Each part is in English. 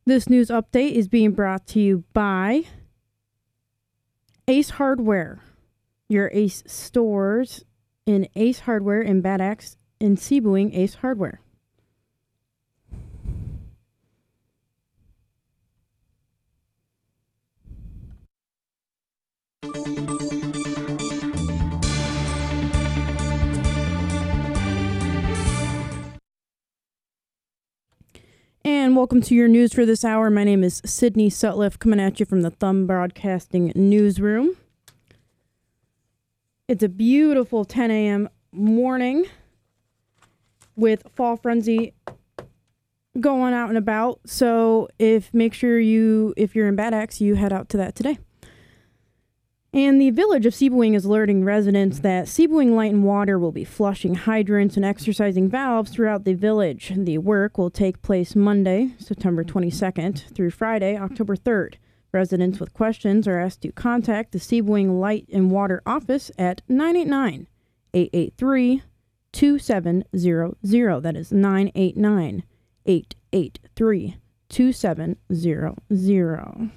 This news update is being brought to you by Ace Hardware, your Ace stores in Ace Hardware in Bad Axe, in Seaboing Ace Hardware. And welcome to your news for this hour. My name is Sydney Sutliff, coming at you from the Thumb Broadcasting Newsroom. It's a beautiful 10 a.m. morning with Fall Frenzy going out and about. So make sure if you're in Bad Axe, you head out to that today. And the village of Seaboing is alerting residents that Seaboing Light and Water will be flushing hydrants and exercising valves throughout the village. The work will take place Monday, September 22nd, through Friday, October 3rd. Residents with questions are asked to contact the Seaboing Light and Water office at 989-883-2700. That is 989-883-2700.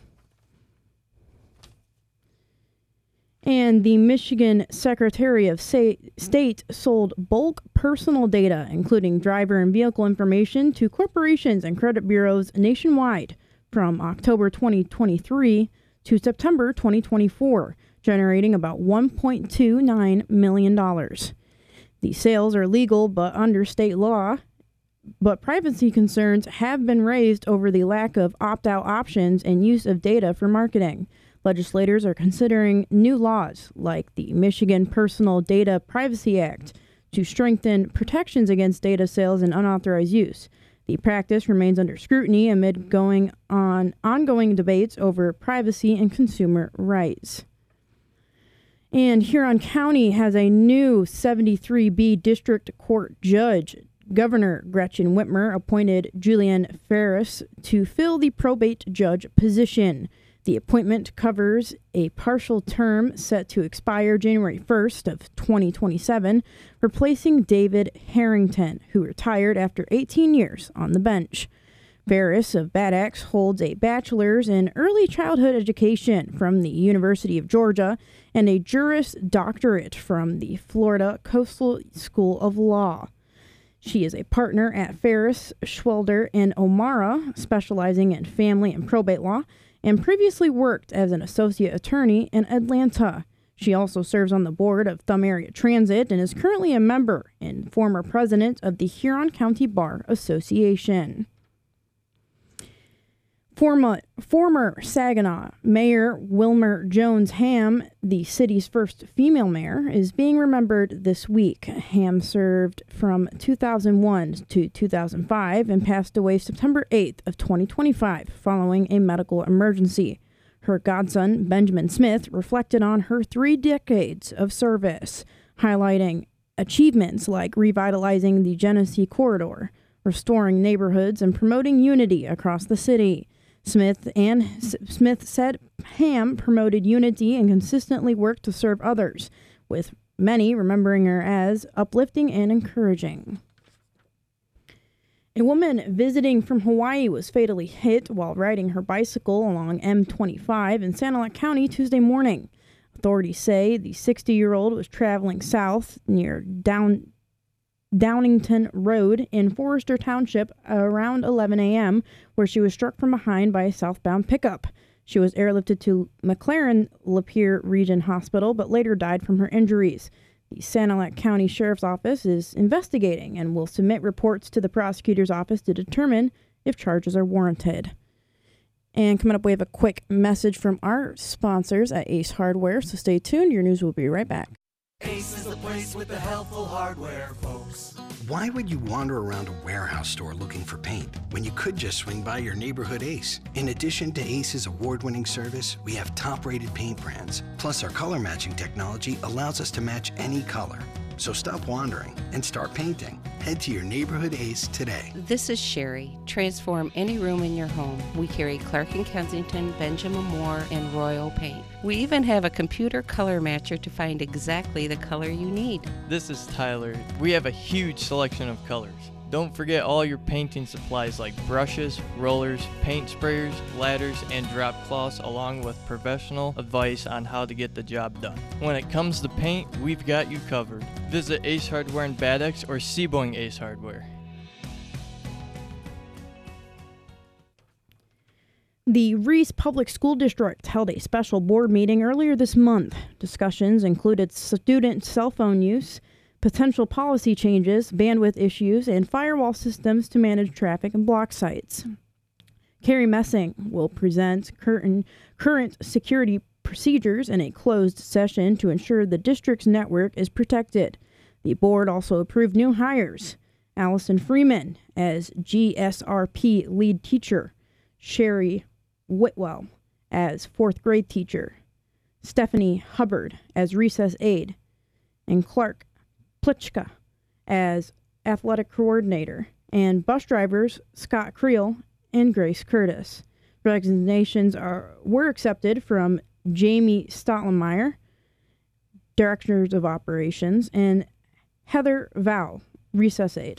And the Michigan Secretary of State sold bulk personal data, including driver and vehicle information, to corporations and credit bureaus nationwide from October 2023 to September 2024, generating about $1.29 million. The sales are legal but under state law, but privacy concerns have been raised over the lack of opt-out options and use of data for marketing. Legislators are considering new laws like the Michigan Personal Data Privacy Act to strengthen protections against data sales and unauthorized use. The practice remains under scrutiny amid ongoing debates over privacy and consumer rights. And Huron County has a new 73B District Court judge. Governor Gretchen Whitmer appointed Julianne Ferris to fill the probate judge position. The appointment covers a partial term set to expire January 1st of 2027, replacing David Harrington, who retired after 18 years on the bench. Ferris of Bad Axe holds a bachelor's in early childhood education from the University of Georgia and a Juris Doctorate from the Florida Coastal School of Law. She is a partner at Ferris, Schwelder, and O'Mara, specializing in family and probate law, and previously worked as an associate attorney in Atlanta. She also serves on the board of Thumb Area Transit and is currently a member and former president of the Huron County Bar Association. Former Saginaw Mayor Wilmer Jones Ham, the city's first female mayor, is being remembered this week. Ham served from 2001 to 2005 and passed away September 8th of 2025 following a medical emergency. Her godson, Benjamin Smith, reflected on her 3 decades of service, highlighting achievements like revitalizing the Genesee Corridor, restoring neighborhoods, and promoting unity across the city. Smith said Ham promoted unity and consistently worked to serve others, with many remembering her as uplifting and encouraging. A woman visiting from Hawaii was fatally hit while riding her bicycle along M25 in Sanilac County Tuesday morning. Authorities say the 60-year-old was traveling south near Downington Road in Forester Township around 11 a.m., where she was struck from behind by a southbound pickup. She was airlifted to McLaren Lapeer Region Hospital, but later died from her injuries. The Sanilac County Sheriff's Office is investigating and will submit reports to the prosecutor's office to determine if charges are warranted. And coming up, we have a quick message from our sponsors at Ace Hardware, so stay tuned. Your news will be right back. Ace is the place with the helpful hardware, folks. Why would you wander around a warehouse store looking for paint when you could just swing by your neighborhood Ace? In addition to Ace's award-winning service, we have top-rated paint brands. Plus, our color matching technology allows us to match any color. So stop wandering and start painting. Head to your neighborhood Ace today. This is Sherry. Transform any room in your home. We carry Clark & Kensington, Benjamin Moore, and Royal Paint. We even have a computer color matcher to find exactly the color you need. This is Tyler. We have a huge selection of colors. Don't forget all your painting supplies like brushes, rollers, paint sprayers, ladders, and drop cloths, along with professional advice on how to get the job done. When it comes to paint, we've got you covered. Visit Ace Hardware in Bad Axe or Seaboing Ace Hardware. The Reese Public School District held a special board meeting earlier this month. Discussions included student cell phone use, potential policy changes, bandwidth issues, and firewall systems to manage traffic and block sites. Carrie Messing will present current security procedures in a closed session to ensure the district's network is protected. The board also approved new hires: Allison Freeman as GSRP lead teacher, Sherry Whitwell as 4th grade teacher, Stephanie Hubbard as recess aide, and Clark Plichka as athletic coordinator, and bus drivers Scott Creel and Grace Curtis. Resignations were accepted from Jamie Stottlemyre, directors of operations, and Heather Val, recess aide.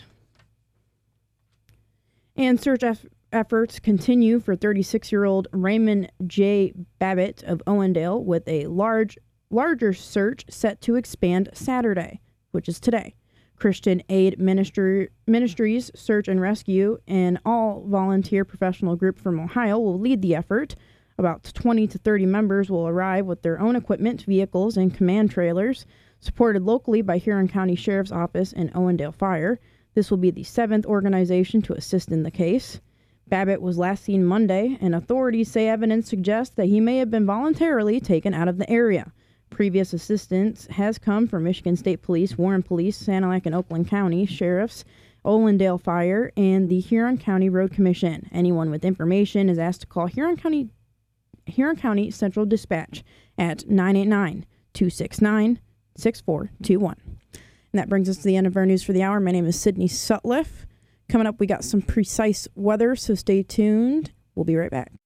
And search efforts continue for 36-year-old Raymond J. Babbitt of Owendale, with a larger search set to expand Saturday, which is today. Christian Aid Ministries Search and Rescue, an all-volunteer professional group from Ohio, will lead the effort. About 20 to 30 members will arrive with their own equipment, vehicles, and command trailers, supported locally by Huron County Sheriff's Office and Owendale Fire. This will be the 7th organization to assist in the case. Babbitt was last seen Monday, and authorities say evidence suggests that he may have been voluntarily taken out of the area. Previous assistance has come from Michigan State Police, Warren Police, Sanilac and Oakland County Sheriffs, Owendale Fire, and the Huron County Road Commission. Anyone with information is asked to call Huron County Central Dispatch at 989-269-6421. And that brings us to the end of our news for the hour. My name is Sydney Sutliff. Coming up, we got some precise weather, so stay tuned. We'll be right back.